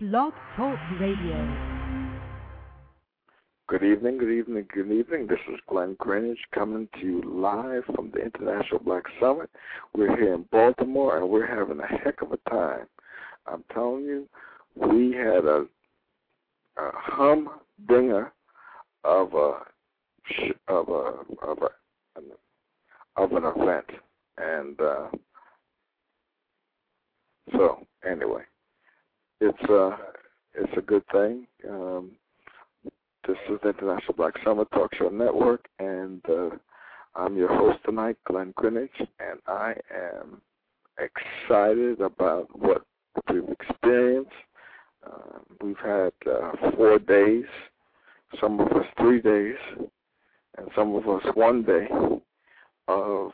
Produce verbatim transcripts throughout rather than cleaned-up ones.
Blog Talk Radio. Good evening, good evening, good evening. This is Glenn Greenwich coming to you live from the International Black Summit. We're here in Baltimore, and we're having a heck of a time. I'm telling you, we had a, a humdinger of a of a of a of an event, and uh, so anyway, it's uh it's a good thing. Um, This is the International Black Summit Talk Show Network, and uh, I'm your host tonight, Glenn Greenwich, and I am excited about what we've experienced. Uh, we've had uh, four days, some of us three days, and some of us one day of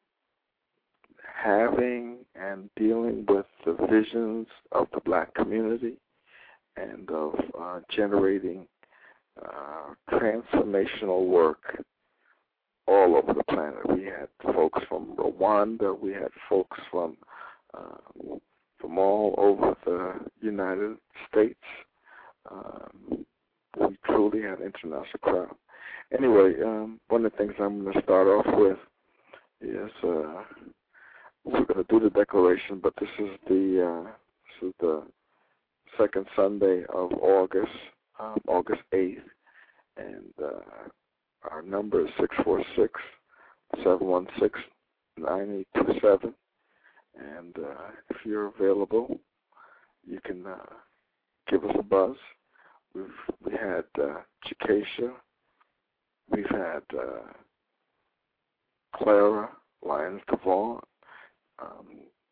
having and dealing with the visions of the black community and of uh, generating Uh, transformational work all over the planet. We had folks from Rwanda. We had folks from uh, from all over the United States. Um, we truly had an international crowd. Anyway, um, one of the things I'm going to start off with is uh, we're going to do the declaration, but this is the uh, this is the second Sunday of August. Um, August eighth, and uh, our number is six four six, seven one six, nine eight two seven, and uh, if you're available, you can uh, give us a buzz. We've we had uh, Chikesha, we've had uh, Clara Lyons Devon, um,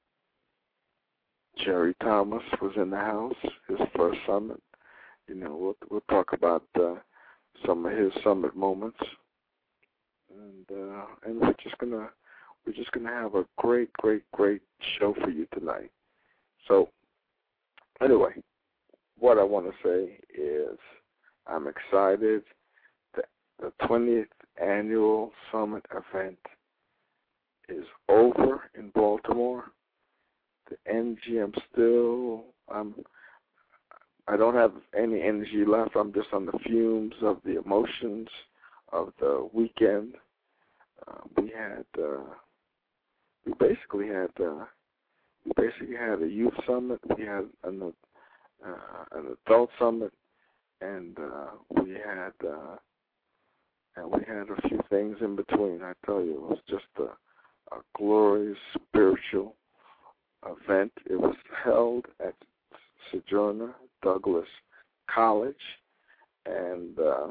Jerry Thomas was in the house, his first summit. You know, we'll we'll talk about uh, some of his summit moments, and uh, and we're just gonna we're just gonna have a great, great, great show for you tonight. So, anyway, what I want to say is I'm excited. The the twentieth annual summit event is over in Baltimore. The N G M still I'm. I don't have any energy left. I'm just on the fumes of the emotions of the weekend. Uh, we had, uh, we basically had, uh, we basically had a youth summit. We had an, uh, an adult summit, and uh, we had, uh, and we had a few things in between. I tell you, it was just a, a glorious spiritual event. It was held at Sojourner Douglas College, and uh,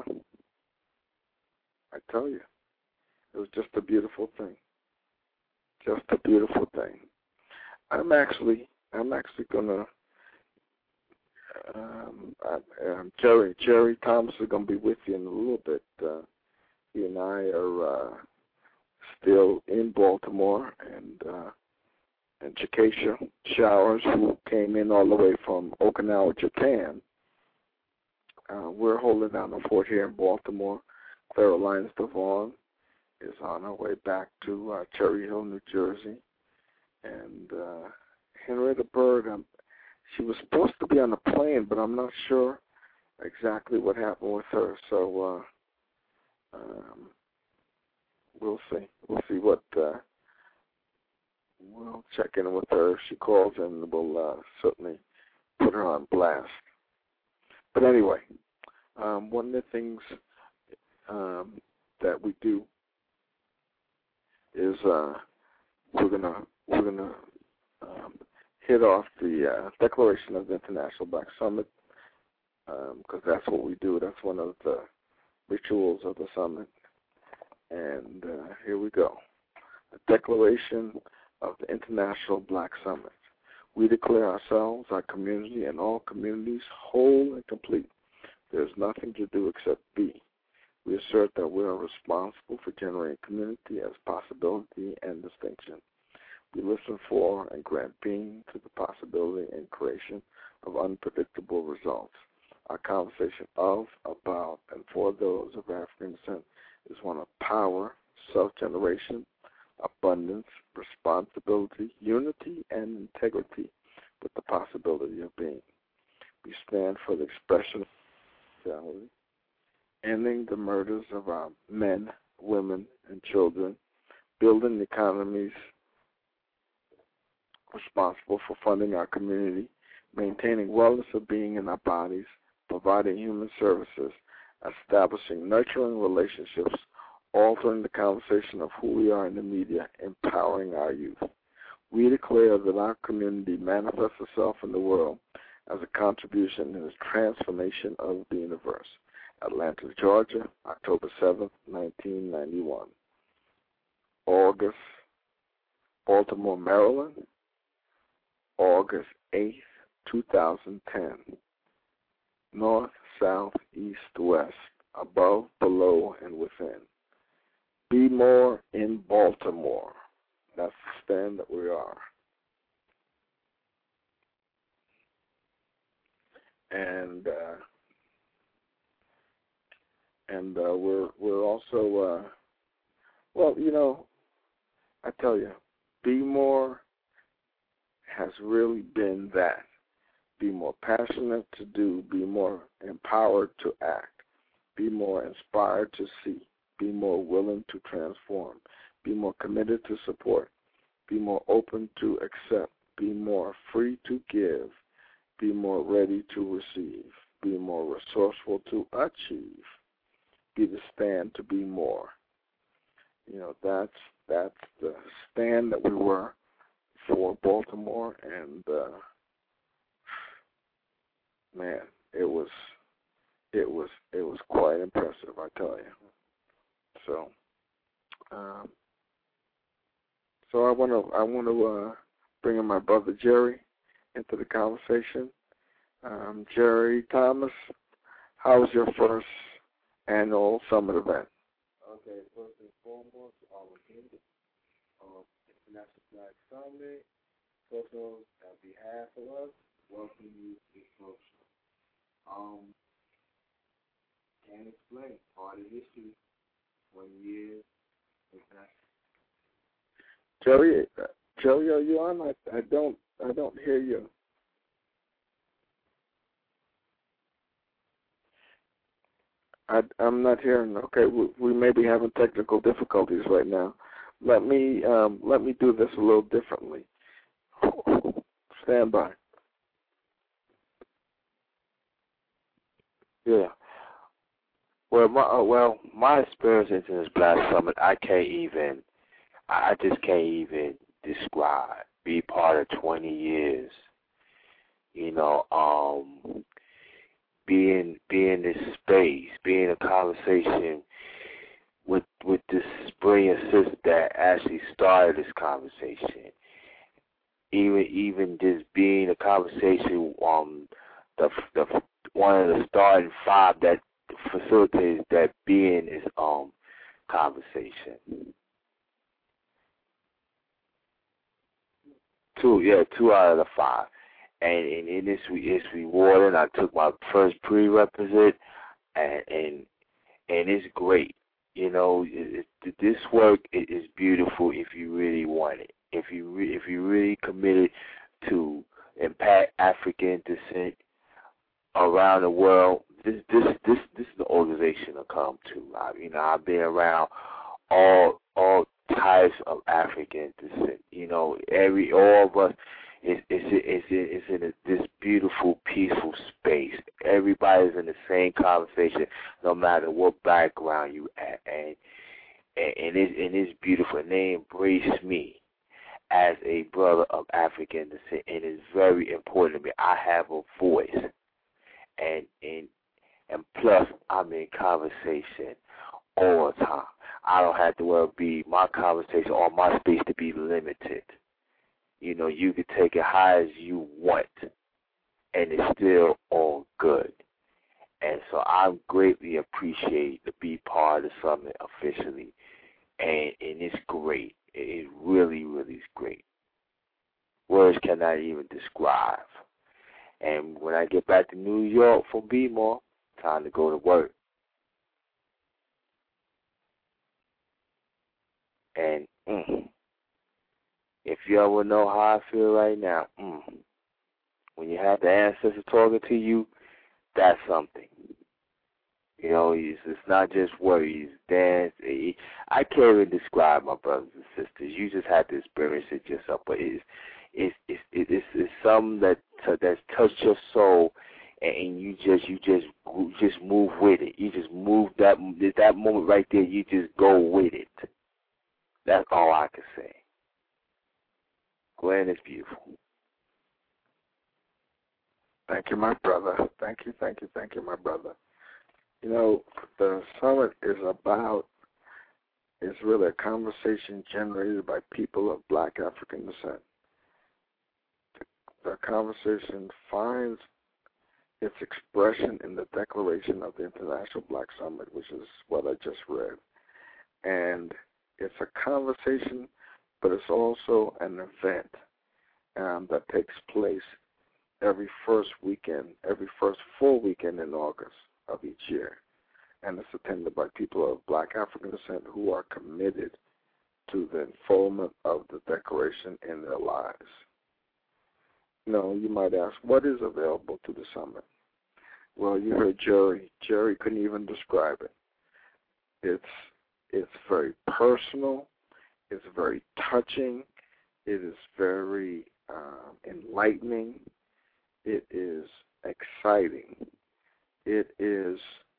I tell you, it was just a beautiful thing. Just a beautiful thing. I'm actually, I'm actually gonna, um, I, um, Jerry, Jerry Thomas is gonna be with you in a little bit. Uh, he and I are uh, still in Baltimore, and uh, and Chikesha Showers, who came in all the way from Okinawa, Japan. Uh, we're holding down the fort here in Baltimore. Clara Lyons Devon is on her way back to uh, Cherry Hill, New Jersey. And uh, Henrietta Bird, um, she was supposed to be on a plane, but I'm not sure exactly what happened with her. So uh, um, we'll see. We'll see what... Uh, We'll check in with her if she calls, and we'll uh, certainly put her on blast. But anyway, um, one of the things um, that we do is uh, we're gonna we're gonna um, hit off the uh, Declaration of the International Black Summit, because um, that's what we do. That's one of the rituals of the summit. And uh, here we go. The Declaration of the International Black Summit. We declare ourselves, our community, and all communities whole and complete. There is nothing to do except be. We assert that we are responsible for generating community as possibility and distinction. We listen for and grant being to the possibility and creation of unpredictable results. Our conversation of, about, and for those of African descent is one of power, self-generation, abundance, responsibility, unity, and integrity with the possibility of being. We stand for the expression of sexuality, ending the murders of our men, women, and children, building economies responsible for funding our community, maintaining wellness of being in our bodies, providing human services, establishing nurturing relationships, altering the conversation of who we are in the media, empowering our youth. We declare that our community manifests itself in the world as a contribution in the transformation of the universe. Atlanta, Georgia, October seventh, nineteen ninety-one. August, Baltimore, Maryland, August eighth, two thousand ten. North, south, east, west, above, below, and within. Be more in Baltimore. That's the stand that we are. And uh, and uh, we're we're also uh, well, you know, I tell you, Be More has really been that. Be more passionate to do, be more empowered to act, be more inspired to see, be more willing to transform, be more committed to support, be more open to accept, be more free to give, be more ready to receive, be more resourceful to achieve, be the stand to be more. You know, that's that's the stand that we were for Baltimore, and uh, man, it was it was it was quite impressive, I tell you. So, um, so I want to I want to uh, bring in my brother Jerry into the conversation. Um, Jerry Thomas, how was your first annual summit event? Okay, first and foremost, I was here, um, International Black Summit. Also, on behalf of us, welcome you to this social. Um, can't explain. Part of history, one year, exactly. Jerry, uh, Jerry, are you on? I, I don't, I don't hear you. I, I'm not hearing. Okay, we, we may be having technical difficulties right now. Let me, um, let me do this a little differently. Stand by. Yeah. Well, my uh, well, my experience in this Black Summit, I can't even, I just can't even describe. Be part of twenty years, you know, um, being being this space, being a conversation with with this brilliant sister that actually started this conversation. Even even just being a conversation, um, the the one of the starting five that facilitates that being is um conversation. Two, yeah, two out of the five, and and, and it's it's rewarding. I took my first prerequisite, and and and it's great. You know, it, it, this work is beautiful if you really want it. If you re, if you really committed to impact African descent around the world, this this this this is the organization to come to. I, you know, I've been around all all types of African descent. You know, every all of us is is is is in a, this beautiful, peaceful space. Everybody's in the same conversation, no matter what background you at, and and, and it's and it's beautiful. And they embrace me as a brother of African descent, and it's very important to me. I have a voice, and and and plus I'm in conversation all the time. I don't have to well be my conversation or my space to be limited. You know, you can take it high as you want, and it's still all good. And so I greatly appreciate to be part of the summit officially, and and it's great. It really, really is great. Words cannot even describe. And when I get back to New York from Be More, time to go to work. And mm, if you ever know how I feel right now, mm, when you have the ancestors talking to you, that's something. You know, it's, it's not just worries, dance. It, I can't even describe my brothers and sisters. You just have to experience it yourself. But it's it's it's it's, it's something that that's touched your soul, and you just you just you just move with it. You just move that that moment right there. You just go with it. That's all I can say. Glenn, it's beautiful. Thank you, my brother. Thank you, thank you, thank you, my brother. You know, the summit is about, it's really a conversation generated by people of black African descent. The, the conversation finds its expression in the Declaration of the International Black Summit, which is what I just read. And it's a conversation, but it's also an event um, that takes place every first weekend, every first full weekend in August of each year. And it's attended by people of black African descent who are committed to the unfoldment of the Declaration in their lives. You know, you might ask, what is available to the summit? Well, you heard Jerry. Jerry couldn't even describe it. It's it's very personal. It's very touching. It is very um, enlightening. It is exciting. It is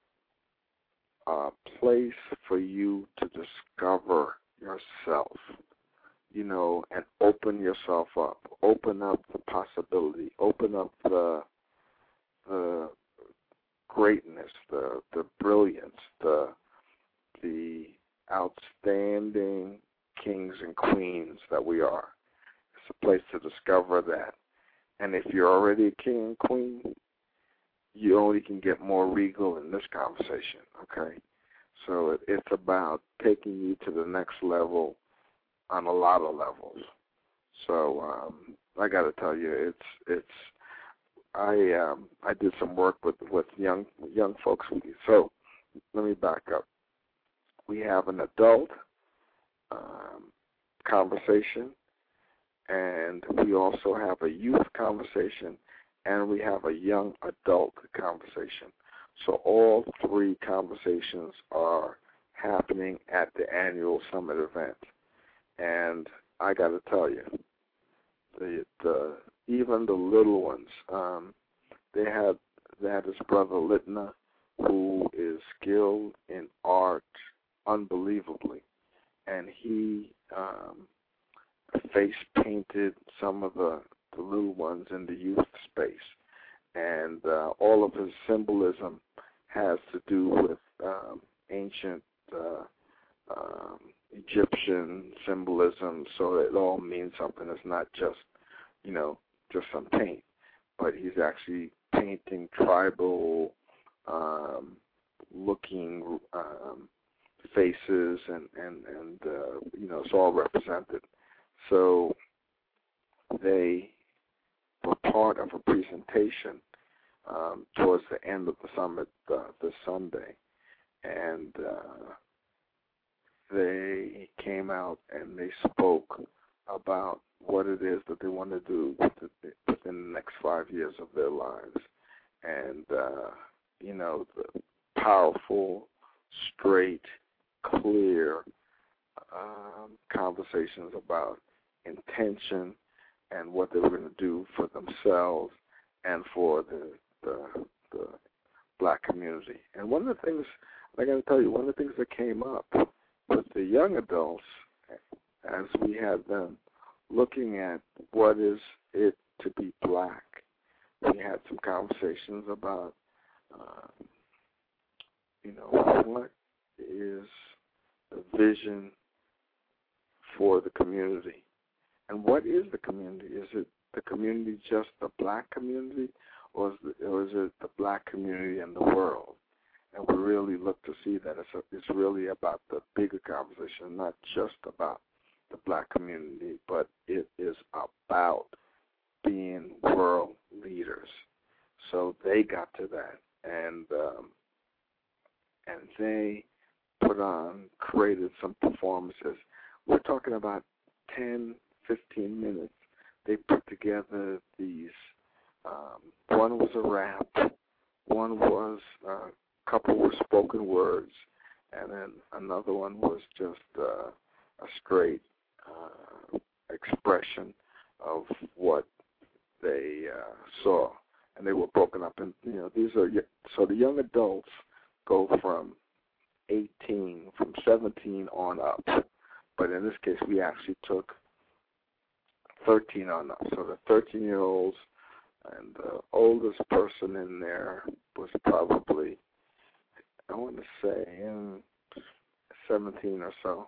a place for you to discover yourself, you know, and open yourself up. Open up the possibility. Open up the the greatness, the the brilliance, the the outstanding kings and queens that we are. It's a place to discover that. And if you're already a king and queen, you only can get more regal in this conversation, okay? So it, it's about taking you to the next level on a lot of levels. So um, I got to tell you, it's it's. I um, I did some work with with young young folks. So let me back up. We have an adult um, conversation, and we also have a youth conversation, and we have a young adult conversation. So all three conversations are happening at the annual summit event. And I got to tell you, the, the even the little ones, um, they had they had this brother Litna, who is skilled in art unbelievably, and he um, face painted some of the, the little ones in the youth space, and uh, all of his symbolism has to do with um, ancient uh, um, Egyptian symbolism, so it all means something. It's not just, you know, just some paint, but he's actually painting tribal um, looking um, faces, and, and, and uh, you know, it's all represented. So they were part of a presentation um, towards the end of the summit uh, this Sunday, and uh, they came out and they spoke about what it is that they want to do within the next five years of their lives. And, uh, you know, the powerful, straight, clear um, conversations about intention and what they were going to do for themselves and for the, the, the black community. And one of the things, I got to tell you, one of the things that came up with the young adults, as we had them looking at what is it to be black, we had some conversations about, uh, you know, what is the vision for the community? And what is the community? Is it the community just the black community, or is, the, or is it the black community and the world? And we really look to see that it's, a, it's really about the bigger conversation, not just about the black community, but it is about being world leaders. So they got to that, and um, and they put on, created some performances. We're talking about ten, fifteen minutes. They put together these, um, one was a rap, one was uh, a couple were spoken words, and then another one was just uh, a straight uh, expression of what they uh, saw, and they were broken up. And you know, these are so the young adults go from eighteen, from seventeen on up. But in this case, we actually took thirteen on up. So the thirteen-year-olds and the oldest person in there was probably, I want to say, in seventeen or so.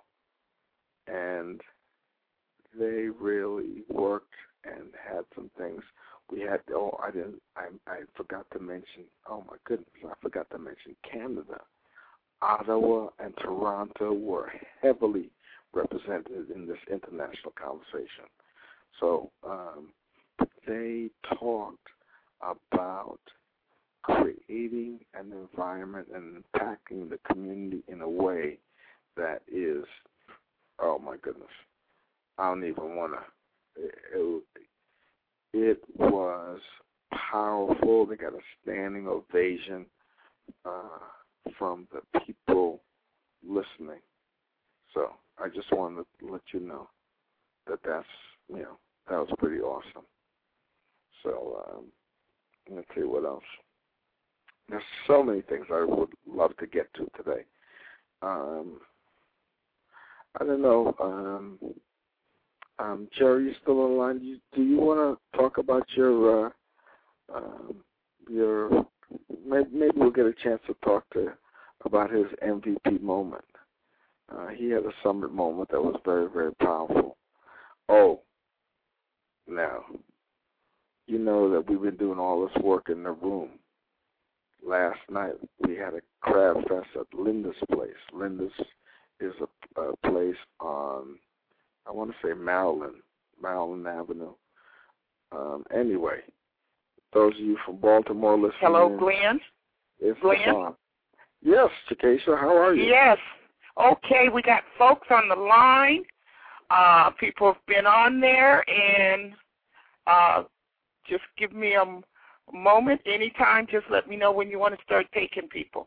And they really worked and had some things. We had, oh, I didn't, I, I forgot to mention, oh my goodness, I forgot to mention Canada. Ottawa and Toronto were heavily represented in this international conversation. So um, they talked about creating an environment and impacting the community in a way that is, oh my goodness, I don't even want to, it, it was powerful. They got a standing ovation uh, from the people listening. So I just wanted to let you know that that's, you know, that was pretty awesome. So um, let's see what else. There's so many things I would love to get to today. Um, I don't know. Um, um, Jerry, you still on the line? Do you, do you want to talk about your, uh, um, your? Maybe, maybe we'll get a chance to talk to about his M V P moment. Uh, he had a summit moment that was very, very powerful. Oh, now, you know that we've been doing all this work in the room. Last night we had a crab fest at Linda's place. Linda's is a, a place on, I want to say Maryland, Maryland Avenue. Um, anyway, those of you from Baltimore listening. Hello, Glenn. It's Glenn? on. Yes, Chakesha, how are you? Yes. Okay, we got folks on the line. Uh, people have been on there, and uh, just give me a moment anytime. Just let me know when you want to start taking people.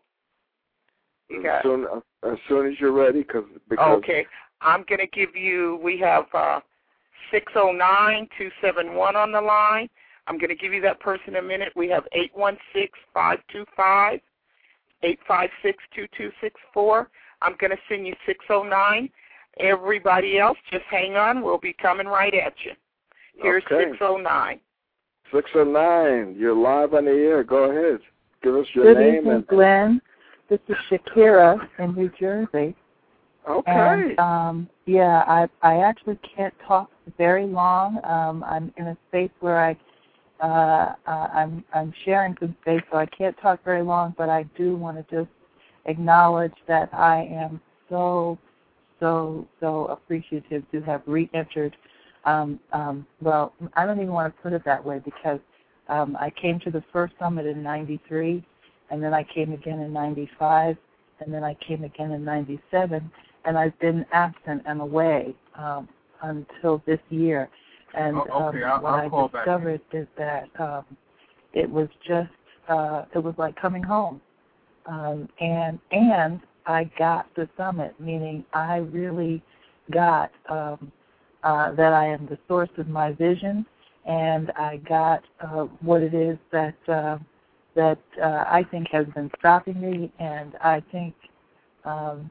You got as, soon, as soon as you're ready, cause, because... Okay. I'm going to give you, we have uh, six oh nine, two seven one on the line. I'm going to give you that person in a minute. We have eight one six, five two five, eight five six, two two six four. I'm going to send you six oh nine. Everybody else, just hang on. We'll be coming right at you. Here's okay. six oh nine. six oh nine, you're live on the air. Go ahead. Give us your Good name. Good evening, and... Glenn. This is Shakira in New Jersey. Okay. And, um, yeah, I I actually can't talk very long. Um, I'm in a space where I uh, uh, I'm I'm sharing some space, so I can't talk very long. But I do want to just acknowledge that I am so so so appreciative to have re-entered. Um, um, well, I don't even want to put it that way because um, I came to the first summit in ninety-three, and then I came again in ninety-five, and then I came again in ninety-seven. And I've been absent and away um, until this year. And oh, okay. um, what I'll I discovered is that um, it was just, uh, it was like coming home. Um, and and I got the summit, meaning I really got um, uh, that I am the source of my vision, and I got uh, what it is that uh, that uh, I think has been stopping me, and I think um,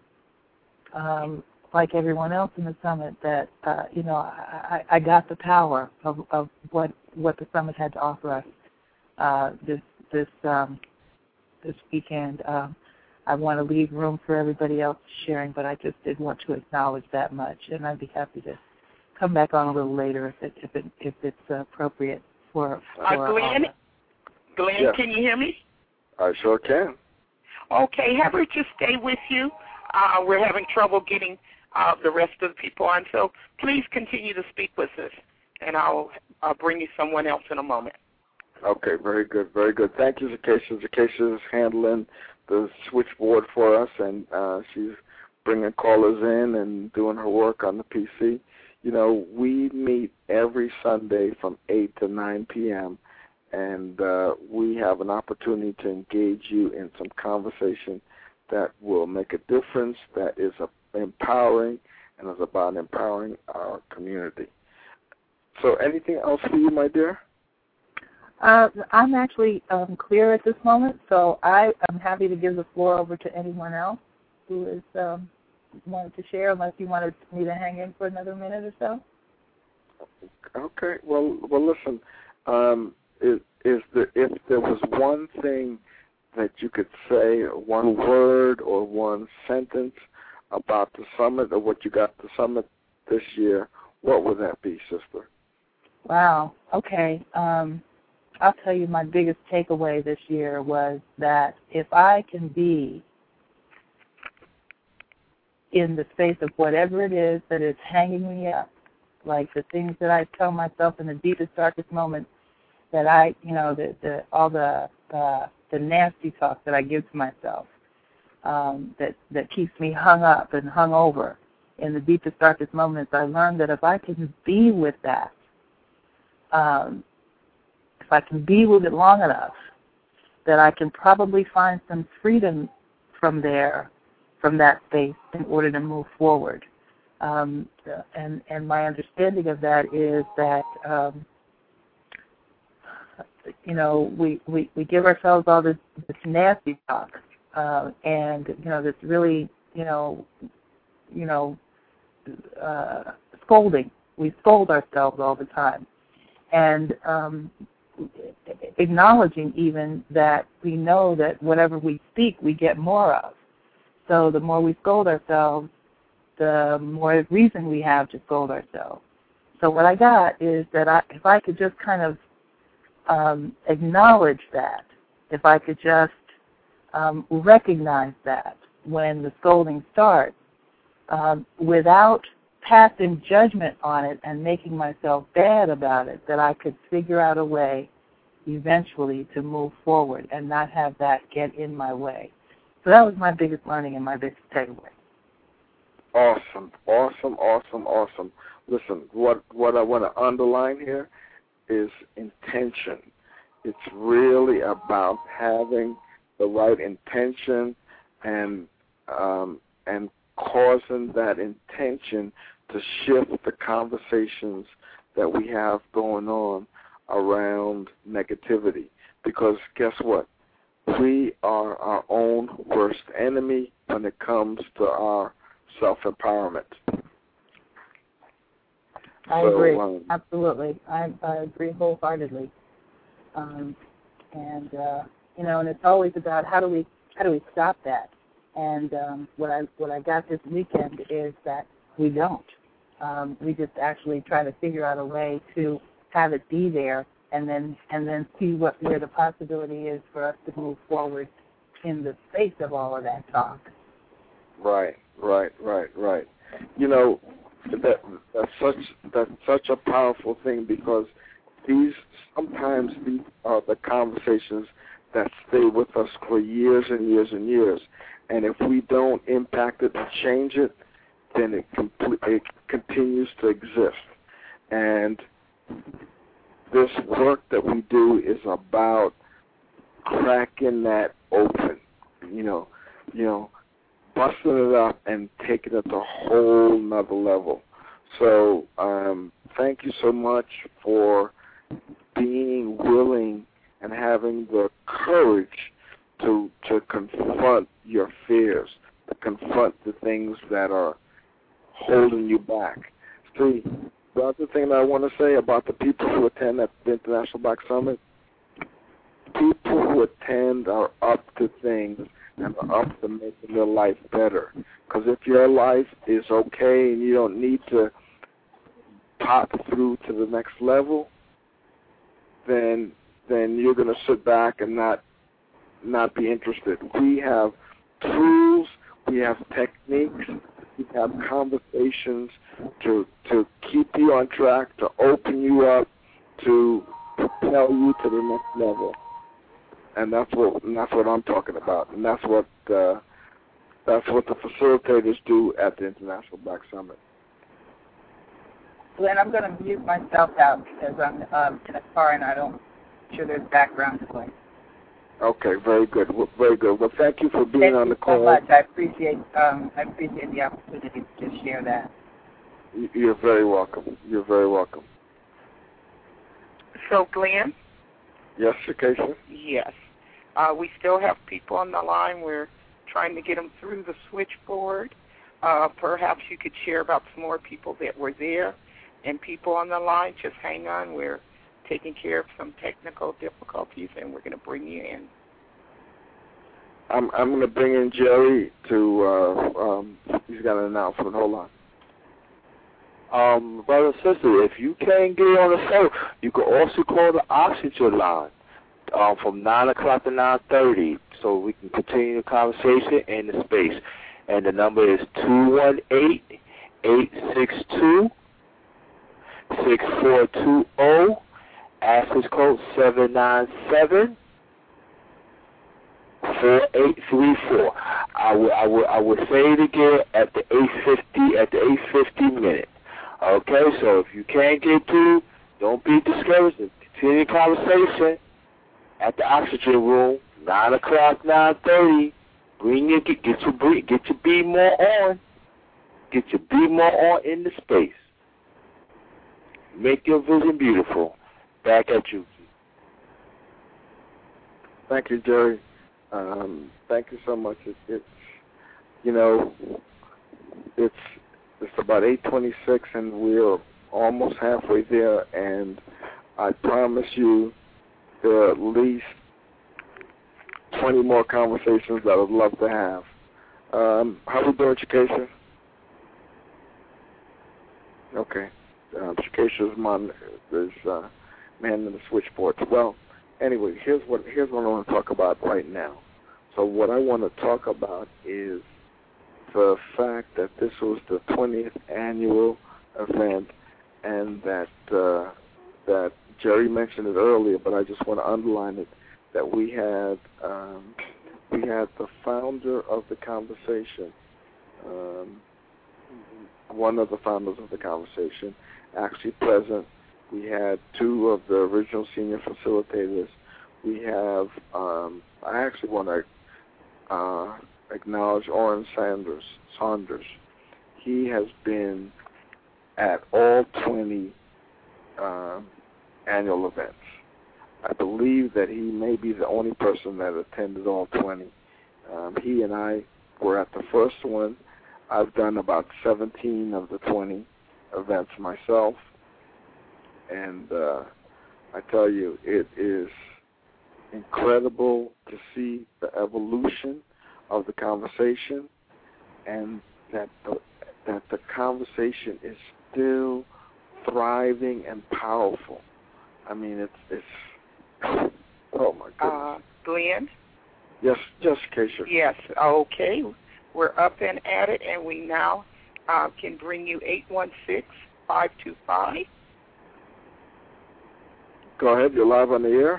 Um, like everyone else in the summit, that uh, you know, I, I got the power of, of what what the summit had to offer us uh, this this um, this weekend. Um, I want to leave room for everybody else sharing, but I just did want to acknowledge that much, and I'd be happy to come back on a little later if it if it if it's appropriate for. for uh, Glenn, uh, Glenn, yes. Can you hear me? I sure can. Okay, have her just stay with you. Uh, we're having trouble getting uh, the rest of the people on, so please continue to speak with us, and I'll, I'll bring you someone else in a moment. Okay, very good, very good. Thank you, Zacacia. Zacacia is handling the switchboard for us, and uh, she's bringing callers in and doing her work on the P C. You know, we meet every Sunday from eight to nine p.m., and uh, we have an opportunity to engage you in some conversation that will make a difference, that is uh, empowering, and is about empowering our community. So anything else for you, my dear? Uh, I'm actually um, clear at this moment, so I am happy to give the floor over to anyone else who is um, wanted to share, unless you wanted me to hang in for another minute or so. Okay. Well, well, listen. Um, is, is there, if there was one thing that you could say, one word or one sentence about the summit or what you got at the summit this year, what would that be, sister? Wow. Okay. Um, I'll tell you my biggest takeaway this year was that if I can be in the space of whatever it is that is hanging me up, like the things that I tell myself in the deepest, darkest moments, that I, you know, the, the all the uh, the nasty talk that I give to myself, um, that that keeps me hung up and hung over in the deepest, darkest moments. I learned that if I can be with that, um, if I can be with it long enough, that I can probably find some freedom from there, from that space, in order to move forward. Um, and and my understanding of that is that um, you know we, we, we give ourselves all this, this nasty talk, uh, and you know this really you know you know uh, scolding. We scold ourselves all the time, and um, acknowledging even that we know that whatever we speak, we get more of. So the more we scold ourselves, the more reason we have to scold ourselves. So what I got is that I, if I could just kind of um, acknowledge that, if I could just um, recognize that when the scolding starts, um, without passing judgment on it and making myself bad about it, that I could figure out a way eventually to move forward and not have that get in my way. So that was my biggest learning and my biggest takeaway. Awesome, awesome, awesome, awesome. Listen, what what I want to underline here is intention. It's really about having the right intention and um, and causing that intention to shift the conversations that we have going on around negativity. Because guess what? We are our own worst enemy when it comes to our self-empowerment. I so, agree. Um, Absolutely. I, I agree wholeheartedly. Um, and, uh, you know, and it's always about how do we how do we stop that? And um, what I what I got this weekend is that we don't. Um, we just actually try to figure out a way to have it be there, and then and then see what where the possibility is for us to move forward in the face of all of that talk. Right, right, right, right. You know, that that's such that's such a powerful thing, because these sometimes these are the conversations that stay with us for years and years and years. And if we don't impact it and change it, then it complete, it continues to exist. And this work that we do is about cracking that open, you know, you know, busting it up and taking it to a whole nother level. So um, thank you so much for being willing and having the courage to to confront your fears, to confront the things that are holding you back. See, the other thing that I want to say about the people who attend at the International Black Summit, people who attend are up to things and are up to making their life better. Because if your life is okay and you don't need to pop through to the next level, then then you're going to sit back and not not be interested. We have tools, we have techniques, we have conversations to to keep you on track, to open you up, to propel you to the next level. And that's what and that's what I'm talking about. And that's what uh, that's what the facilitators do at the International Black Summit. Glenn, I'm going to mute myself out because I'm um, in a car and I don't sure there's background noise. Okay, very good. Well, very good. Well, thank you for being thank on the call. Thank you so much. I appreciate um, I appreciate the opportunity to just share that. You're very welcome. You're very welcome. So, Glenn? Yes, Shakesha? Yes. Uh, we still have people on the line. We're trying to get them through the switchboard. Uh, perhaps you could share about some more people that were there. And people on the line, just hang on. We're taking care of some technical difficulties, and we're going to bring you in. I'm I'm going to bring in Jerry to, uh, um, he's got an announcement. Hold on. Um, brother and sister, if you can't get on the phone, you can also call the oxygen line um, from nine o'clock to nine thirty so we can continue the conversation in the space. And the number is two one eight, eight six two, six four two zero, access code seven nine seven, four eight three four. I will, I will, I will say it again at the eight fifty, at the eight fifty minute. Okay, so if you can't get through, don't be discouraged. Continue the conversation at the oxygen room, nine o'clock, nine thirty. Bring your, get, get your get your B more on. Get your B more on in the space. Make your vision beautiful. Back at you. Thank you, Jerry. Um, thank you so much. It, it's, you know, it's it's about eight twenty-six, and we're almost halfway there. And I promise you, there are at least twenty more conversations that I'd love to have. Um, how are we doing, Shakesha? Okay. Um, Shakesha's man is uh, man in the switchboard. Well, anyway, here's what here's what I want to talk about right now. So what I want to talk about is the fact that this was the twentieth annual event, and that uh, that Jerry mentioned it earlier, but I just want to underline it, that we had um, we had the founder of the conversation, um, one of the founders of the conversation, actually present. We had two of the original senior facilitators. We have, um, I actually want to uh, acknowledge Oren Sanders, Saunders. He has been at all twenty uh, annual events. I believe that he may be the only person that attended all twenty. Um, he and I were at the first one. I've done about seventeen of the twenty events myself. And uh, I tell you, it is incredible to see the evolution of the conversation, and that the, that the conversation is still thriving and powerful. I mean, it's it's oh my goodness. Uh, Glenn? Yes, just Keisha. Yes. Okay. We're up and at it, and we now uh, can bring you eight one six, five two five. Go ahead. You're live on the air.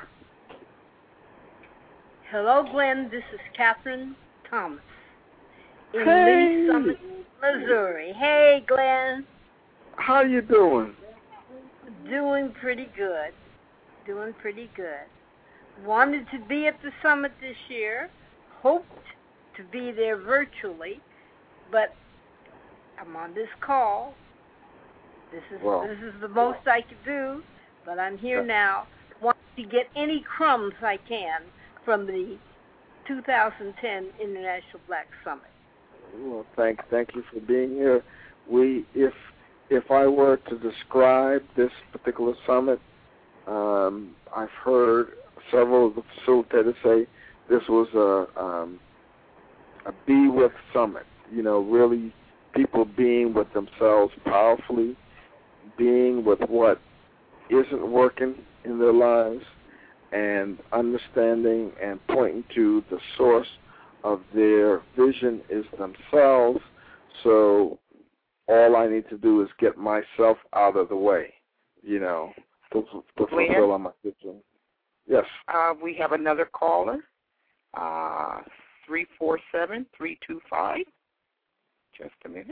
Hello, Glenn. This is Catherine Thomas in Hey. Lee Summit, Missouri. Hey, Glenn. How you doing? Doing pretty good. Doing pretty good. Wanted to be at the summit this year. Hoped to be there virtually, but I'm on this call. This is Well. this is the most I could do, but I'm here now. Want to get any crumbs I can from the two thousand ten International Black Summit. Well, thank thank you for being here. We, if if I were to describe this particular summit, um, I've heard several of the facilitators say this was a um, a be with summit. You know, really people being with themselves powerfully, being with what isn't working in their lives, and understanding and pointing to the source of their vision is themselves. So all I need to do is get myself out of the way, you know, to, to fulfill on my vision. Yes. Uh, we have another caller, uh, three four seven, three two five. Just a minute.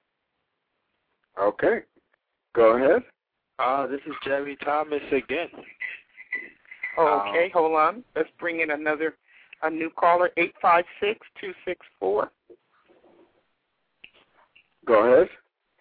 Okay. Go ahead. Uh, this is Jerry Thomas again. Okay, Um, hold on. Let's bring in another, a new caller, eight five six, two six four. Go ahead.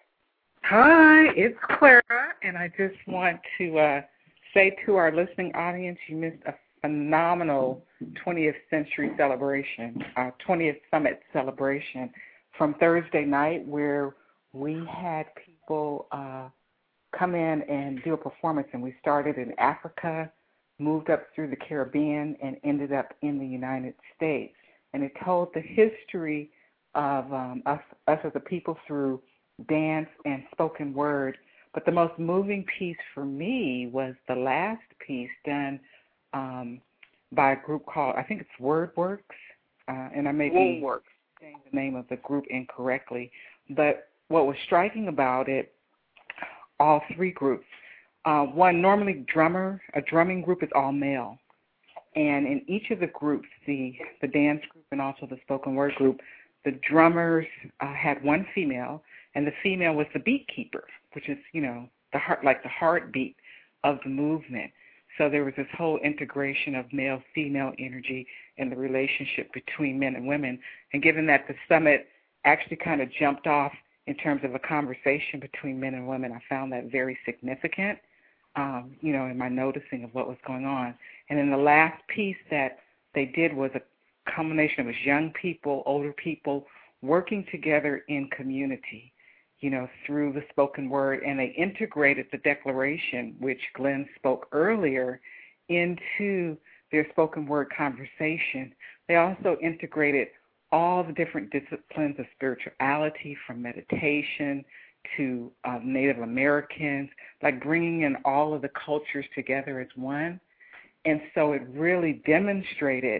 Hi, it's Clara, and I just want to uh, say to our listening audience, you missed a phenomenal twentieth century celebration, our twentieth summit celebration from Thursday night, where we had people uh, come in and do a performance, and we started in Africa, moved up through the Caribbean, and ended up in the United States. And it told the history of um, us, us as a people through dance and spoken word. But the most moving piece for me was the last piece done um, by a group called, I think it's WordWorks, uh, and I may be saying the name of the group incorrectly. But what was striking about it, all three groups, uh, one, normally drummer, a drumming group is all male. And in each of the groups, the, the dance group and also the spoken word group, the drummers uh, had one female, and the female was the beat keeper, which is, you know, the heart, like the heartbeat of the movement. So there was this whole integration of male-female energy in the relationship between men and women. And given that the summit actually kind of jumped off in terms of a conversation between men and women, I found that very significant, um, you know, in my noticing of what was going on. And then the last piece that they did was a combination of young people, older people, working together in community, you know, through the spoken word, and they integrated the declaration, which Glenn spoke earlier, into their spoken word conversation. They also integrated all the different disciplines of spirituality, from meditation to uh, Native Americans, like bringing in all of the cultures together as one. And so it really demonstrated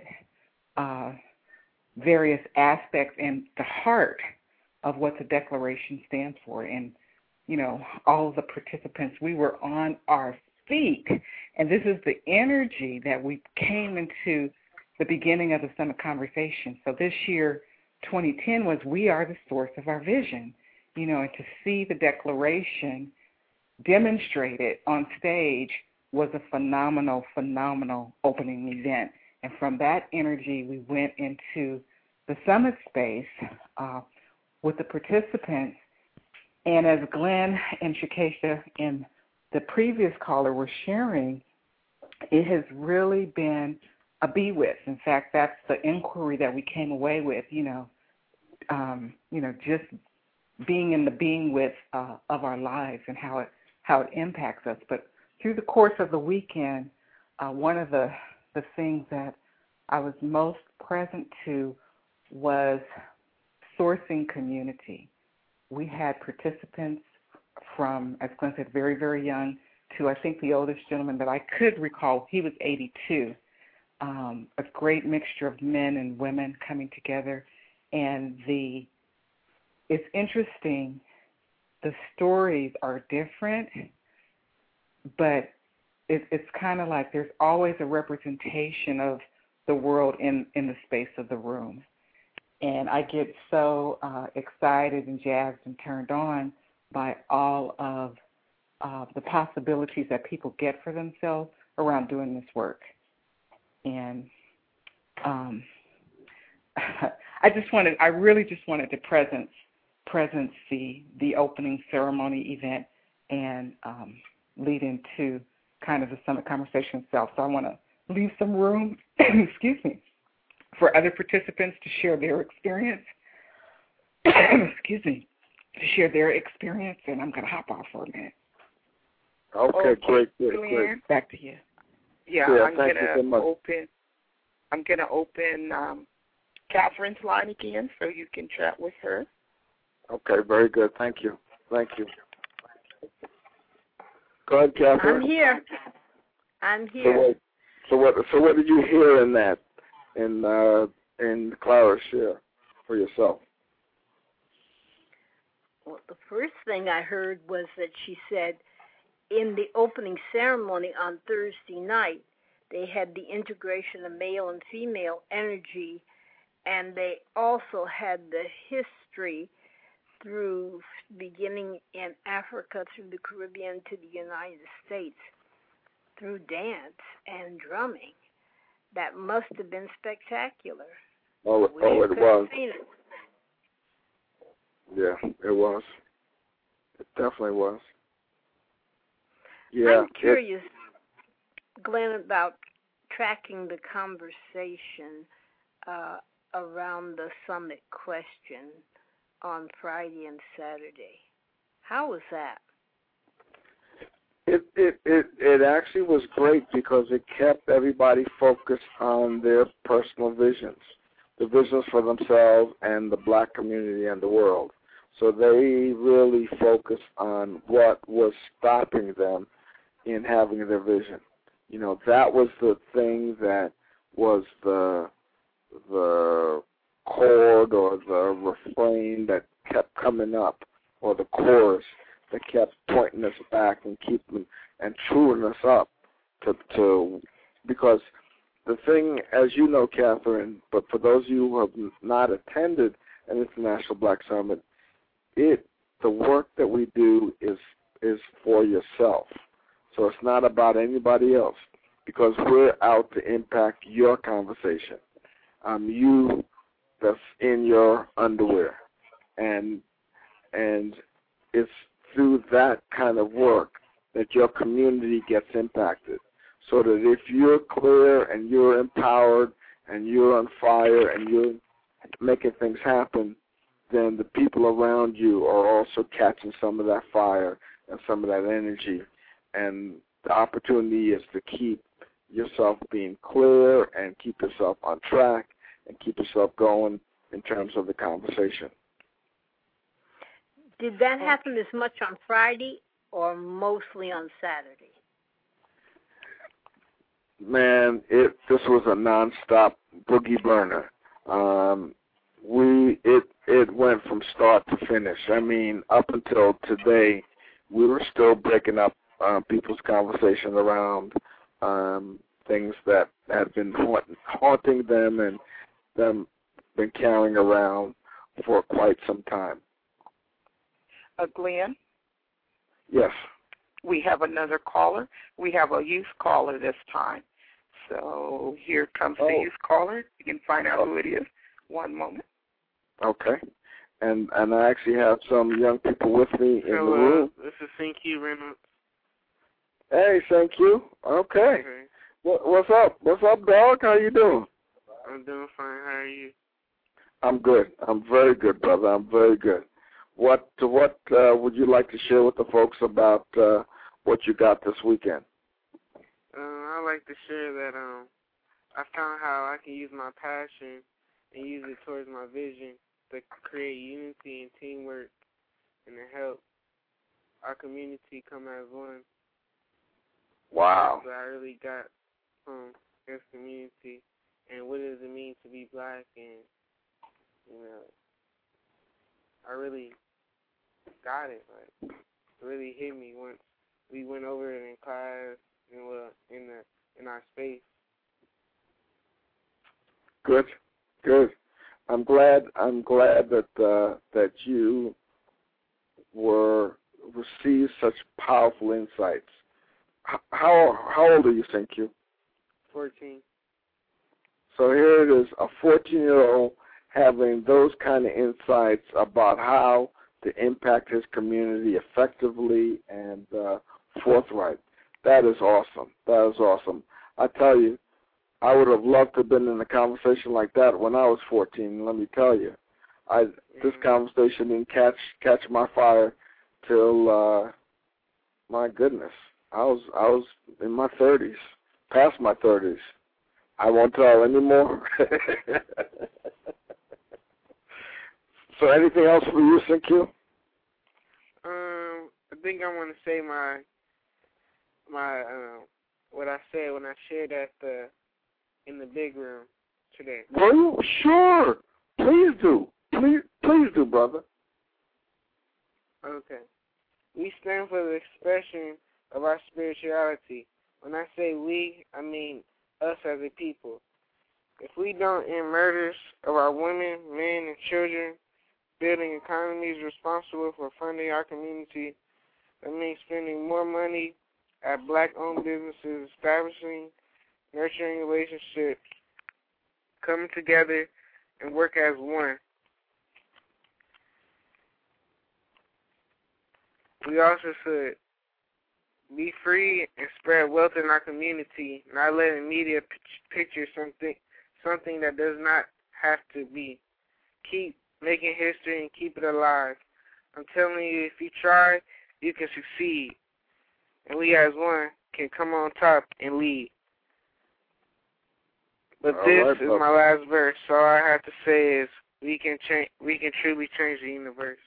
uh, various aspects and the heart of what the Declaration stands for. And, you know, all of the participants, we were on our feet. And this is the energy that we came into the beginning of the summit conversation. So this year, twenty ten, was we are the source of our vision, you know, and to see the Declaration demonstrated on stage was a phenomenal, phenomenal opening event. And from that energy, we went into the summit space uh, with the participants. And as Glenn and Shakesha and the previous caller were sharing, it has really been a be with. In fact, that's the inquiry that we came away with, you know, um, you know, just being in the being with uh, of our lives and how it how it impacts us. But through the course of the weekend, uh, one of the, the things that I was most present to was sourcing community. We had participants from, as Glenn said, very, very young to, I think, the oldest gentleman that I could recall, he was eighty-two. Um, a great mixture of men and women coming together. And the it's interesting, the stories are different, but it, it's kind of like there's always a representation of the world in, in the space of the room. And I get so uh, excited and jazzed and turned on by all of uh, the possibilities that people get for themselves around doing this work. And um, I just wanted, I really just wanted to presence, presence the, the opening ceremony event and um, lead into kind of the summit conversation itself. So I want to leave some room, excuse me, for other participants to share their experience, excuse me, to share their experience, and I'm going to hop off for a minute. Okay, Okay, great, great, great. Back to you. Yeah, Yeah, I'm thank gonna you so much. open. I'm gonna open um, Catherine's line again, so you can chat with her. Okay, very good. Thank you. Thank you. Go ahead, Catherine. I'm here. I'm So here. what, so what? So what did you hear in that, in uh, in Clara's share for yourself? Well, the first thing I heard was that she said in the opening ceremony on Thursday night, they had the integration of male and female energy, and they also had the history through beginning in Africa, through the Caribbean to the United States. through dance and drumming. That must have been spectacular. Oh, We oh, it could was. have seen it. Yeah, it was. It definitely was. Yeah. I'm curious, it, Glenn, about tracking the conversation uh, around the summit question on Friday and Saturday. How was that? It, it it it actually was great because it kept everybody focused on their personal visions, the visions for themselves and the black community and the world. So they really focused on what was stopping them in having their vision. You know, that was the thing that was the the chord or the refrain that kept coming up, or the chorus that kept pointing us back and keeping and truing us up to, to because the thing, as you know, Catherine, but for those of you who have not attended an International Black Summit, it the work that we do is is for yourself. So it's not about anybody else, because we're out to impact your conversation. Um, you that's in your underwear, and and it's through that kind of work that your community gets impacted. So that if you're clear and you're empowered and you're on fire and you're making things happen, then the people around you are also catching some of that fire and some of that energy. And the opportunity is to keep yourself being clear and keep yourself on track and keep yourself going in terms of the conversation. Did that happen as much on Friday or mostly on Saturday? Man, it this was a nonstop boogie burner. Um, we it it went from start to finish. I mean, up until today, we were still breaking up uh, people's conversation around um, things that had been haunting, haunting them and them been carrying around for quite some time. Uh, Glenn? Yes. We have another caller. We have a youth caller this time. So here comes oh. the youth caller. You can find out oh. who it is. One moment. Okay. And and I actually have some young people with me in Hello, the room. This is Thank You, Reynolds. Hey, thank you. Okay. okay. What, what's up? What's up, dog? How you doing? I'm doing fine. How are you? I'm good. I'm very good, brother. I'm very good. What what uh, would you like to share with the folks about uh, what you got this weekend? Uh, I like to share that um, I found how I can use my passion and use it towards my vision to create unity and teamwork and to help our community come as one. Wow. So I really got from this community and what does it mean to be black, and you know, I really got it. Like, it really hit me once we went over it in class and well, in the in our space. Good, good. I'm glad. I'm glad that uh, that you were received such powerful insights. H- how how old are you, thank you? Fourteen. So here it is, a fourteen-year-old having those kind of insights about how to impact his community effectively and uh, forthright. That is awesome. That is awesome. I tell you, I would have loved to have been in a conversation like that when I was fourteen. Let me tell you, I this conversation didn't catch catch my fire till uh, my goodness, I was I was in my thirties, past my thirties. I won't tell anymore. So, anything else for you, Thank you? Um, I think I want to say my my uh, what I said when I shared at the in the big room today. Were you? Sure. Please do. Please, please do, brother. Okay. We stand for the expression of our spirituality. When I say we, I mean us as a people. If we don't end murders of our women, men, and children, building economies responsible for funding our community, that means spending more money at black-owned businesses, establishing, nurturing relationships, coming together, and work as one. We also should be free and spread wealth in our community, not letting media picture something something that does not have to be. Keep making history and keep it alive. I'm telling you, if you try, you can succeed. And we as one can come on top and lead. But All this right, is brother. my last verse. So all I have to say is we can change. We can truly change the universe.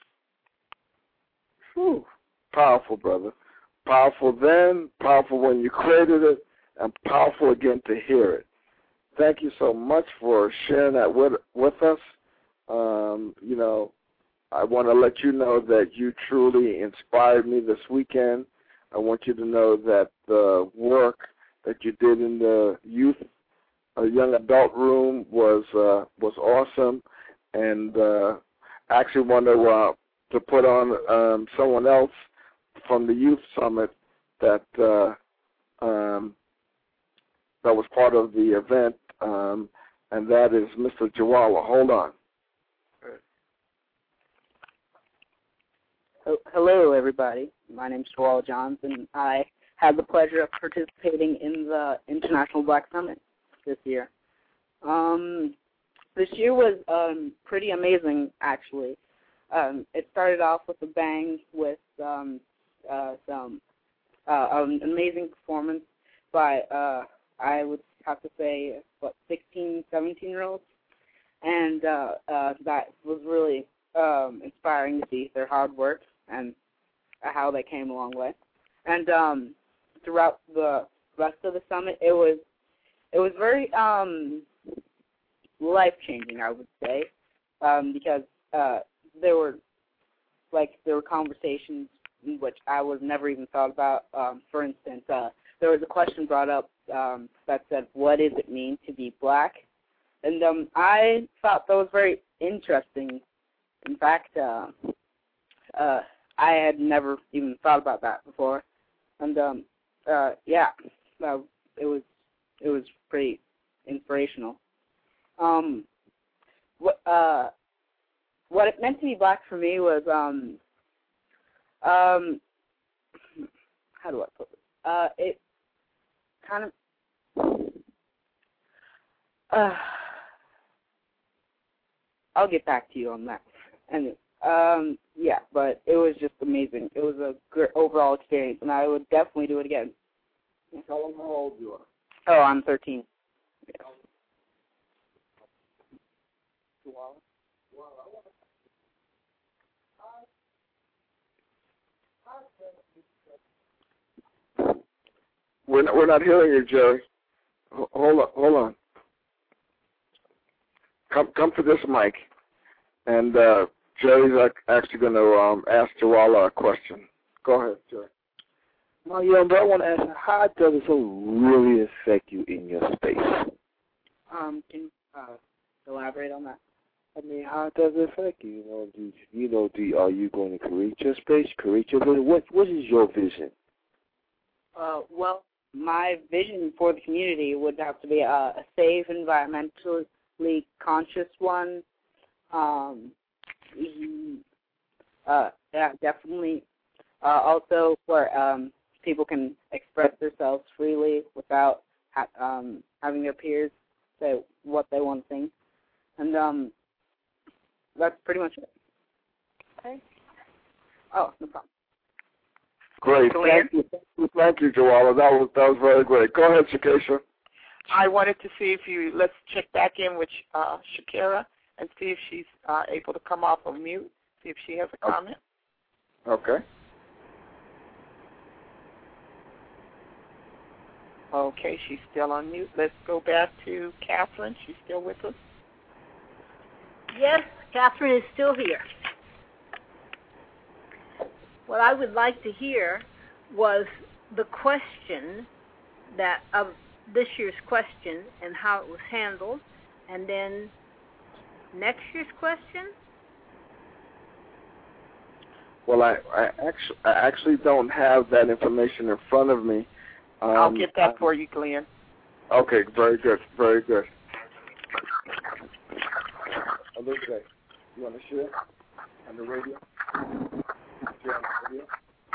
Whew. Powerful, brother. Powerful then, powerful when you created it, and powerful again to hear it. Thank you so much for sharing that with, with us. Um, you know, I want to let you know that you truly inspired me this weekend. I want you to know that the work that you did in the youth, uh, young adult room was uh, was awesome, and uh, I actually want to uh, to put on um, someone else from the youth summit that uh, um, that was part of the event, um, and that is Mister Jawala. Hold on. Hello, everybody. My name is Jawala Johns, and I had the pleasure of participating in the International Black Summit this year. Um, this year was um, pretty amazing, actually. Um, it started off with a bang with um, uh, some uh, an amazing performance by, uh, I would have to say, what, sixteen, seventeen-year-olds, and uh, uh, that was really um, inspiring to see their hard work and how they came a long way. And um, throughout the rest of the summit, it was it was very um, life-changing, I would say, um, because uh, there were like there were conversations in which I was never even thought about. Um, for instance, uh, there was a question brought up um, that said, "What does it mean to be black?" And um, I thought that was very interesting. In fact, uh, uh, I had never even thought about that before, and um, uh, yeah, uh, it was it was pretty inspirational. Um, what uh, what it meant to be black for me was um, um, how do I put it? Uh, it kind of uh, I'll get back to you on that. And um, yeah, but it was just amazing. It was a good overall experience, and I would definitely do it again. Tell them how old you are. Oh, I'm thirteen. Yeah. We're not, we're not hearing you, Jerry. H- Hold on, hold on. Come, come to this mic, and uh, Jerry's ac- actually going to um, ask Jawala a question. Go ahead, Jerry. Well, young bro, I want to ask you, how does it really affect you in your space? Um, can you uh, elaborate on that? I mean, how does it affect you? You know, do you know? Do are you going to create your space, create your vision? What What is your vision? Uh, well, my vision for the community would have to be a, a safe, environmentally conscious one. Um, uh, yeah, definitely. Uh, also, where um, people can express themselves freely without ha- um, having their peers say what they want to think, and um, that's pretty much it. Okay. Oh, no problem. Great. Thank you. Thank you, Thank you, Jawala. That was, that was very great. Go ahead, Shakesha. I wanted to see if you, let's check back in with uh, Shakira and see if she's uh, able to come off of mute, see if she has a comment. Okay. Okay, she's still on mute. Let's go back to Catherine. She's still with us? Yes, Catherine is still here. What I would like to hear was the question that of this year's question and how it was handled, and then next year's question. well, I, I actually I actually don't have that information in front of me. Um, I'll get that for you, Glenn. Okay, very good, very good. Okay, you want to share on the radio? Share on the radio?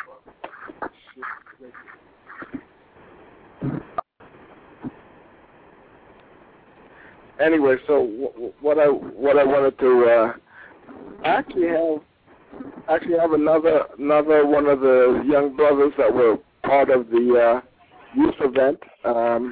Anyway, so w- what I what I wanted to uh, actually have actually have another another one of the young brothers that were part of the uh, youth event, um,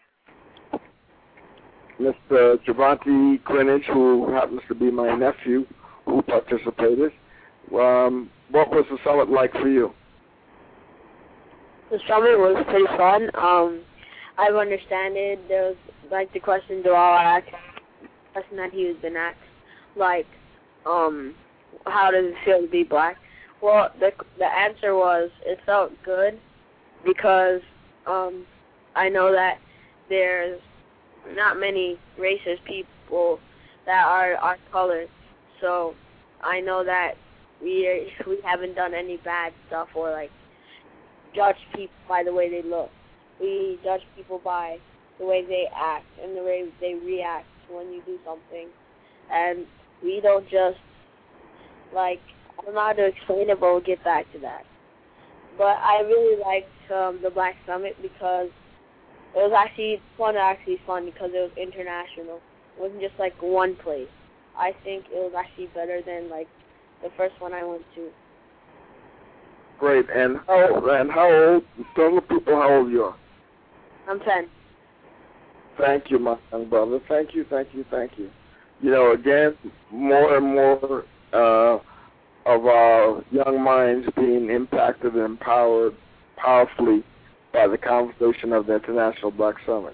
Mister Javante Greenidge, who happens to be my nephew, who participated. Um, what was the summit like for you? The summit was pretty fun. Um, I've understand it. There was, like, the question Joel asked, question that he was been asked, like, um, how does it feel to be black? Well, the the answer was it felt good because um, I know that there's not many racist people that are our color, so I know that we are, we haven't done any bad stuff or like judge people by the way they look. We judge people by the way they act and the way they react when you do something, and we don't just like I don't know how to explain it, but we'll get back to that. But I really liked um, the Black Summit because it was actually fun. Actually fun because it was international. It wasn't just like one place. I think it was actually better than like the first one I went to. Great. And how and how old? Tell the people how old you are. I'm ten. Thank you, my young brother. Thank you, thank you, thank you. You know, again, more and more uh, of our young minds being impacted and empowered powerfully by the conversation of the International Black Summit.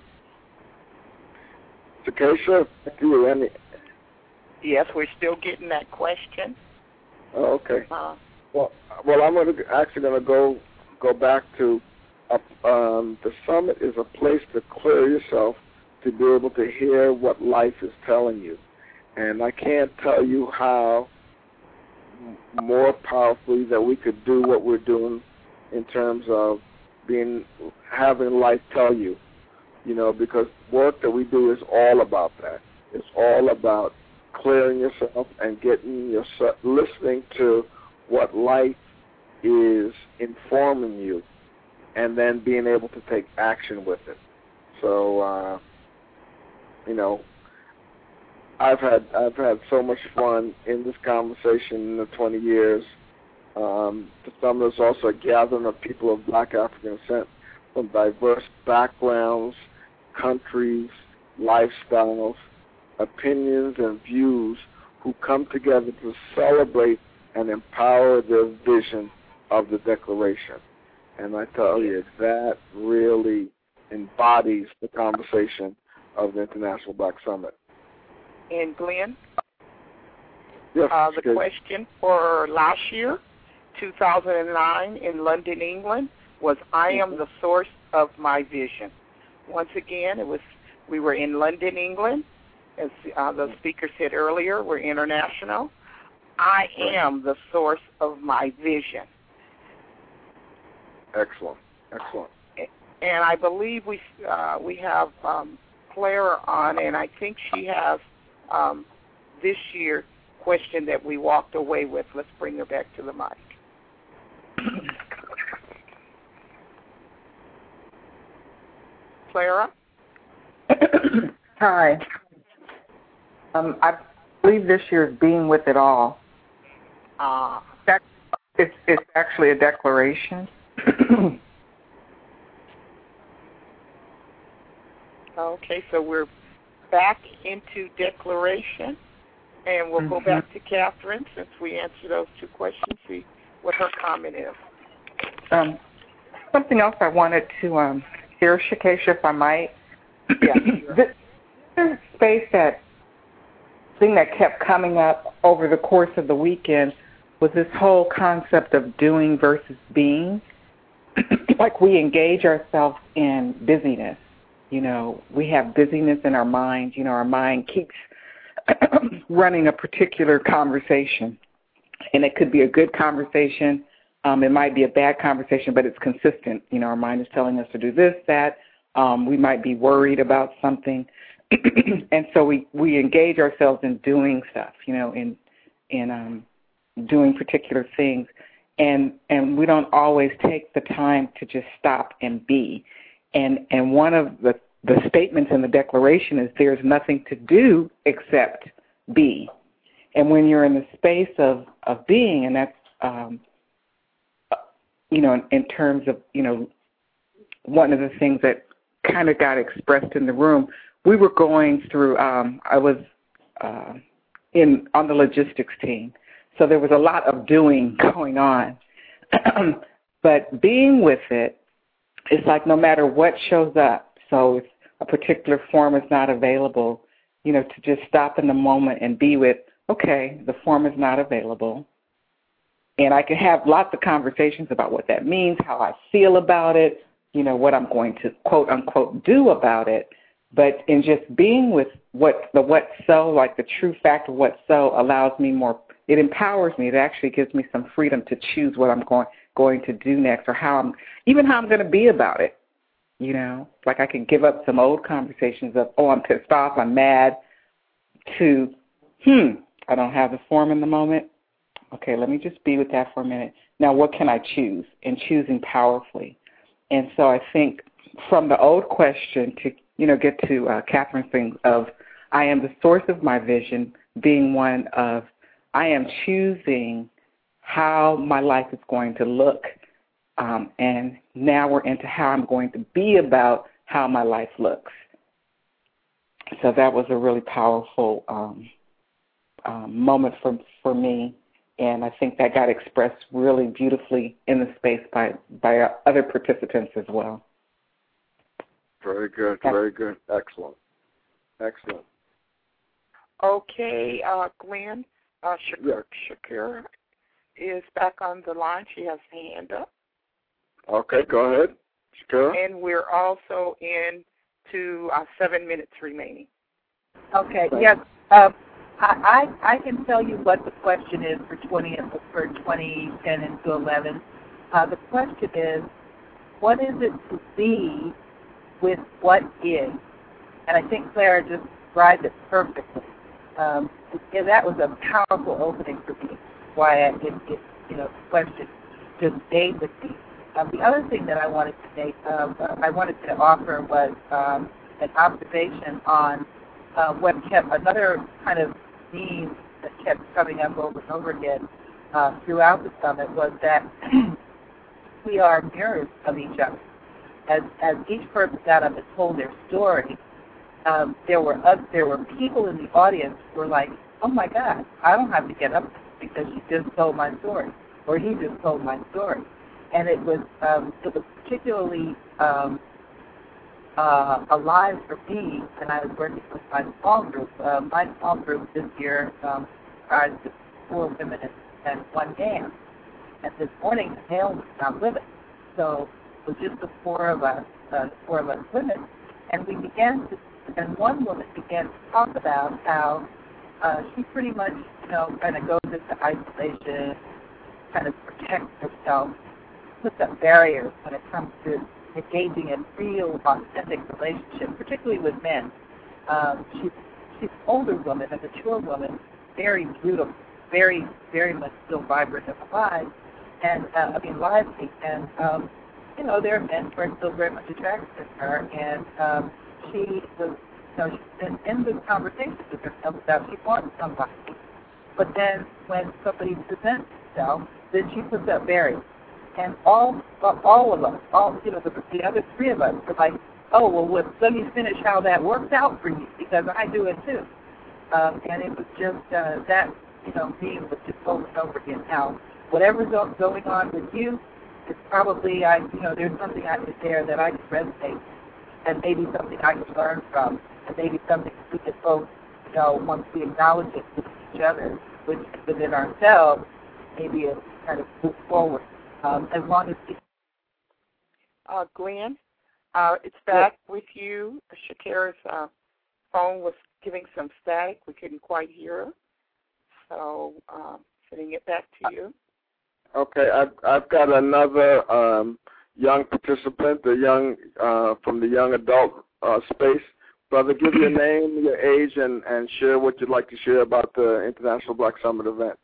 So, Keisha, thank you. Any? Yes, we're still getting that question. Oh, okay. Uh, well, well, I'm gonna, actually going to go go back to uh, um, the summit is a place to clear yourself, to be able to hear what life is telling you. And I can't tell you how more powerfully that we could do what we're doing in terms of being having life tell you, you know, because work that we do is all about that. It's all about clearing yourself and getting yourself, listening to what life is informing you, and then being able to take action with it. So, uh, you know, I've had I've had so much fun in this conversation in the twenty years. Um, the summit is also a gathering of people of Black African descent from diverse backgrounds, countries, lifestyles, opinions, and views who come together to celebrate and empower their vision of the Declaration. And I tell you, that really embodies the conversation of the International Black Summit. And Glenn, yes, uh, the good. question for last year, two thousand nine, in London, England, was "I am the source of my vision." Once again, it was we were in London, England. As uh, the speaker said earlier, we're international. I am the source of my vision. Excellent, excellent. And I believe we uh, we have um, Clara on, and I think she has um, this year question that we walked away with. Let's bring her back to the mic. Clara? Hi. Um, I believe this year is Being With It All. Uh, it's, it's actually a declaration. Okay, so we're back into declaration, and we'll mm-hmm. go back to Catherine since we answered those two questions, see what her comment is. Um, something else I wanted to um, hear, Shakesha, if I might. Yeah, sure. This, this space that thing that kept coming up over the course of the weekend was this whole concept of doing versus being. Like we engage ourselves in busyness. You know, we have busyness in our mind. You know, our mind keeps running a particular conversation. and it could be a good conversation. Um, it might be a bad conversation, but it's consistent. You know, our mind is telling us to do this, that. Um, we might be worried about something. And so we, we engage ourselves in doing stuff, you know, in in um, doing particular things. And and we don't always take the time to just stop and be. And and one of the, the statements in the declaration is there's nothing to do except be. And when you're in the space of, of being, and that's, um, you know, in, in terms of, you know, one of the things that kind of got expressed in the room, we were going through, um, I was uh, in on the logistics team, so there was a lot of doing going on. But being with it, it's like no matter what shows up, so if a particular form is not available, you know, to just stop in the moment and be with, okay, the form is not available. And I can have lots of conversations about what that means, how I feel about it, you know, what I'm going to quote unquote do about it. But in just being with what the what so, like the true fact of what so allows me more, it empowers me. It actually gives me some freedom to choose what I'm going going to do next, or how I'm, even how I'm going to be about it. You know, like I could give up some old conversations of, oh, I'm pissed off, I'm mad, to, hmm, I don't have the form in the moment. Okay, let me just be with that for a minute. Now, what can I choose? And choosing powerfully. And so I think from the old question to, you know, get to uh, Catherine's thing of, I am the source of my vision, being one of, I am choosing how my life is going to look. Um, and now we're into how I'm going to be about how my life looks. So that was a really powerful um, um, moment for for me, and I think that got expressed really beautifully in the space by by uh, other participants as well. Very good, very good, excellent, excellent. Okay, uh, Glenn, uh, Shak- yeah. Shakira is back on the line. She has her hand up. Okay, go ahead, Shakira. And we're also in to uh, seven minutes remaining. Okay, yes. Um, I, I I can tell you what the question is for twenty for twenty ten and to eleven. Uh, the question is, what is it to be with what is? And I think Clara just described it perfectly. Um, and that was a powerful opening for me. Why I, it, it, you know, the question just stayed with me. Um, the other thing that I wanted to make, uh, I wanted to offer was um, an observation on uh, what kept another kind of theme that kept coming up over and over again uh, throughout the summit was that we are mirrors of each other. As as each person got up and told their story, um, there were uh, there were people in the audience who were like, "Oh my God, I don't have to get up because she just told my story, or he just told my story." And it was um, it was particularly um, uh, alive for me, and I was working with my small group. Uh, my small group this year um, comprised of four women and, and one man. And this morning, the male was not with us, so it was just the four of us, uh, the four of us women, and we began to. And one woman began to talk about how uh, she pretty much, you know, kind of goes into isolation, kind of protects herself, puts up barriers when it comes to engaging in real, authentic relationships, particularly with men. Um, she's she's an older woman, a mature woman, very beautiful, very, very much still vibrant and alive, and uh, I mean lively. And um, you know, there are men who are still very much attracted to her, and um, she was, you know, she's been in the conversation with herself about she wants somebody, but then when somebody presents herself, then she puts up barriers. And all all of us, all you know, the, the other three of us were like, oh, well, let, let me finish how that worked out for you, because I do it too. Um, and it was just uh, that, you know, theme was just over and over again. Now, whatever's going on with you, it's probably, I, you know, there's something I did there that I could resonate, and maybe something I could learn from, and maybe something we could both, you know, once we acknowledge it with each other, with, within ourselves, maybe it kind of move forward. Um, as long as it, uh, Glenn, uh, it's back with you. Shakira's uh, phone was giving some static. We couldn't quite hear her. So um, Sending it back to you. Okay, I've I've got another um, young participant, the young uh, from the young adult uh, space. Brother, give your name, your age, and, and share what you'd like to share about the International Black Summit event.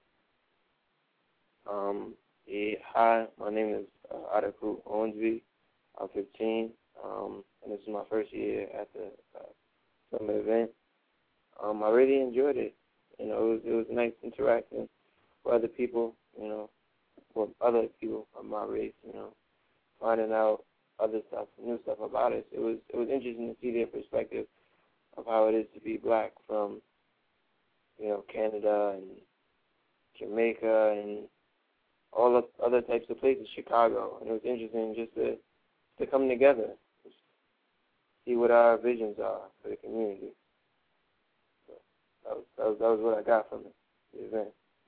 Um, yeah, hi, my name is uh, Adaku Owensby. I'm fifteen, um, and this is my first year at the uh, summit event. Um, I really enjoyed it. You know, it was it was nice interacting with other people. You know, with other people of my race. You know, finding out other stuff, new stuff about us. It was it was interesting to see their perspective of how it is to be black from, you know, Canada and Jamaica and all the other types of places, Chicago. And it was interesting just to to come together, just see what our visions are for the community. So that was that was that was what I got from it, the event.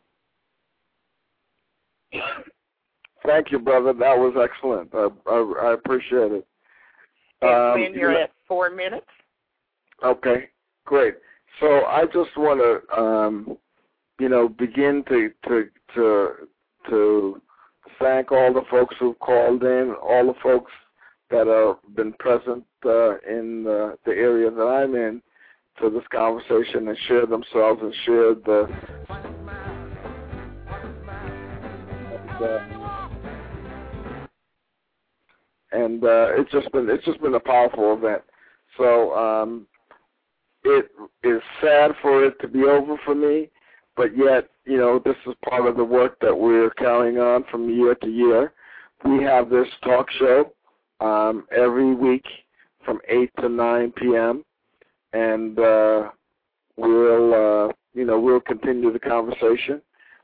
Thank you, brother. That was excellent. I, I, I appreciate it. Um, Lynn, you're at four minutes. Okay, great. So I just want to, um, you know, begin to to to to thank all the folks who've called in, all the folks that have been present uh, in uh, the area that I'm in to this conversation and share themselves and share the. the And uh, it's just been it's just been a powerful event. So um, it is sad for it to be over for me, but yet, you know, this is part of the work that we're carrying on from year to year. We have this talk show um, every week from eight to nine p.m. and uh, we'll uh, you know we'll continue the conversation.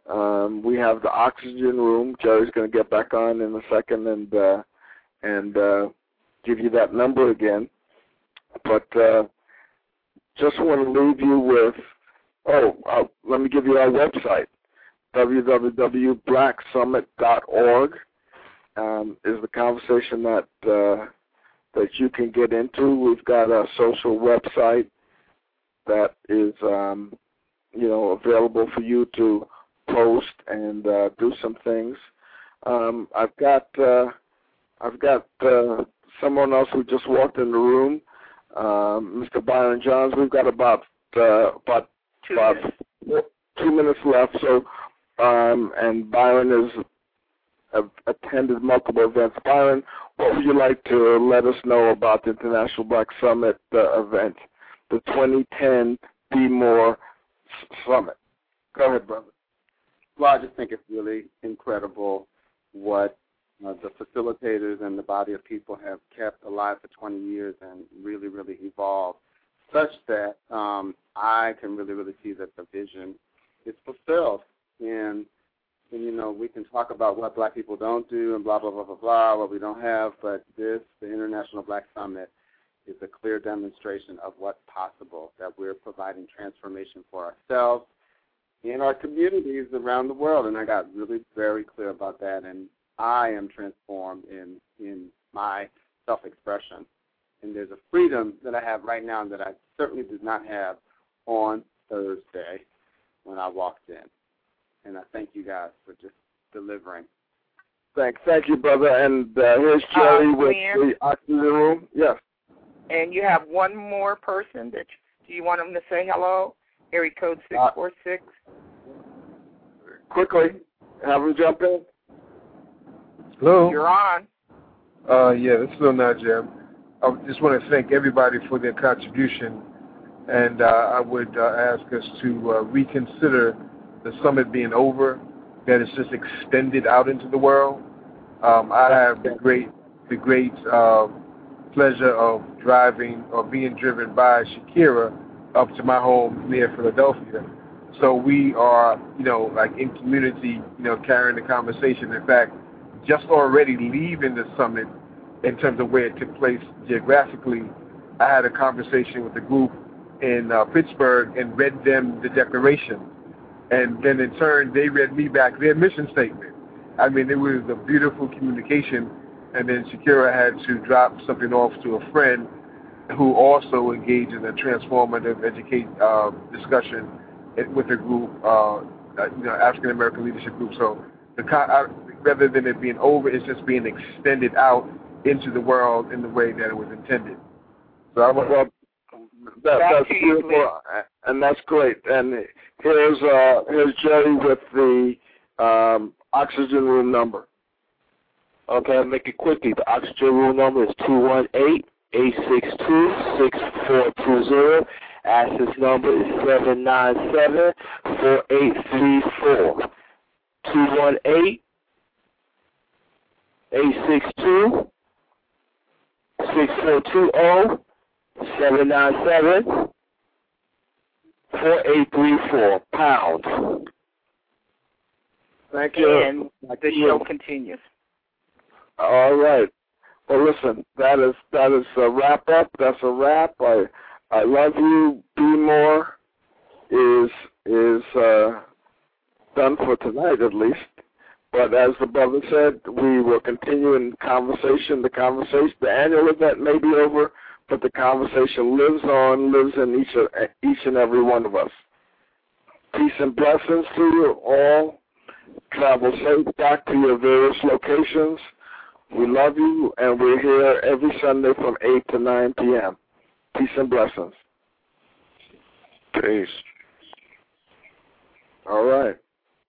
Um, we have the Oxygen Room. Jerry's going to get back on in a second and. Uh, and uh, give you that number again. But uh, just want to leave you with, oh, uh, let me give you our website, w w w dot black summit dot org um, is the conversation that uh, that you can get into. We've got a social website that is, um, you know, available for you to post and uh, do some things. Um, I've got... Uh, I've got uh, someone else who just walked in the room, um, Mister Byron Johns. We've got about uh, about two about minutes. two minutes left. So, um, and Byron has uh, attended multiple events. Byron, what would you like to let us know about the International Black Summit uh, event, the twenty ten Be More Summit? Go ahead, brother. Well, I just think it's really incredible what Uh, the facilitators and the body of people have kept alive for twenty years and really, really evolved such that um, I can really, really see that the vision is fulfilled. And, and, you know, we can talk about what black people don't do and blah, blah, blah, blah, blah, what we don't have, but this, the International Black Summit, is a clear demonstration of what's possible, that we're providing transformation for ourselves in our communities around the world. And I got really very clear about that. And I am transformed in, in my self-expression. And there's a freedom that I have right now that I certainly did not have on Thursday when I walked in. And I thank you guys for just delivering. Thank, thank you, brother. And uh, here's Jerry uh, with the Oxygen Room. Yes. And you have one more person. That do you want them to say hello? Area code six four six. Uh, quickly, have them jump in. Hello. You're on. Uh, yeah, this is Lil Najib. I just want to thank everybody for their contribution, and uh, I would uh, ask us to uh, reconsider the summit being over, that it's just extended out into the world. Um, I have the great, the great uh, pleasure of driving or being driven by Shakira up to my home near Philadelphia. So we are, you know, like in community, you know, carrying the conversation. In fact, just already leaving the summit in terms of where it took place geographically, I had a conversation with a group in uh, Pittsburgh and read them the declaration. And then in turn, they read me back their mission statement. I mean, it was a beautiful communication. And then Shakira had to drop something off to a friend who also engaged in a transformative educate uh, discussion with a group uh, uh, you know, African American Leadership Group. So the I, rather than it being over, it's just being extended out into the world in the way that it was intended. So I well, that, that's beautiful, and that's great. And here's uh, here's Jerry with the um, oxygen room number. Okay, I'll make it quickly. The oxygen room number is two one eight, eight six two, six four two zero. Access number is seven nine seven, four eight three four. two one eight, eight six two, six four two zero, seven nine seven, four eight three four. Pound. Thank you. And the show continues. All right. Well, listen, that is that is a wrap up. That's a wrap. I I love you. Be more is is uh, done for tonight at least. But as the brother said, we will continue in conversation. The conversation, the annual event may be over, but the conversation lives on, lives in each of, each and every one of us. Peace and blessings to you all. Travel safe back to your various locations. We love you, and we're here every Sunday from eight to nine p.m. Peace and blessings. Peace. All right.